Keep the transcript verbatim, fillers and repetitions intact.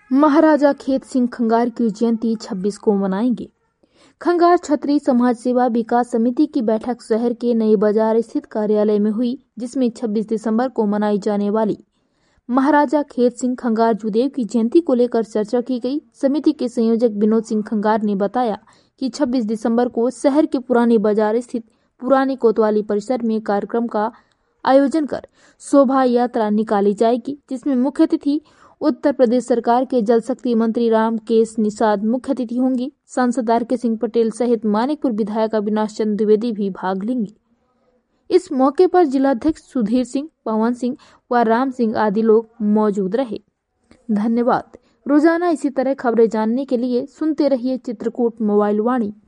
महाराजा खेत सिंह खंगार की जयंती छब्बीस को मनाएंगे। खंगार क्षत्रिय समाज सेवा विकास समिति की बैठक शहर के नए बाजार स्थित कार्यालय में हुई, जिसमें छब्बीस दिसंबर को मनाई जाने वाली महाराजा खेत सिंह खंगार जुदेव की जयंती को लेकर चर्चा की गई। समिति के संयोजक विनोद सिंह खंगार ने बताया कि छब्बीस दिसंबर को शहर के पुराने बाजार स्थित पुराने कोतवाली परिसर में कार्यक्रम का आयोजन कर शोभा यात्रा निकाली जाएगी, जिसमें मुख्य अतिथि उत्तर प्रदेश सरकार के जल शक्ति मंत्री रामकेश निषाद मुख्य अतिथि होंगे। सांसद आर के सिंह पटेल सहित मानिकपुर विधायक अविनाश चंद्र द्विवेदी भी भाग लेंगे। इस मौके पर जिलाध्यक्ष सुधीर सिंह, पवन सिंह व राम सिंह आदि लोग मौजूद रहे। धन्यवाद। रोजाना इसी तरह खबरें जानने के लिए सुनते रहिए चित्रकूट मोबाइल वाणी।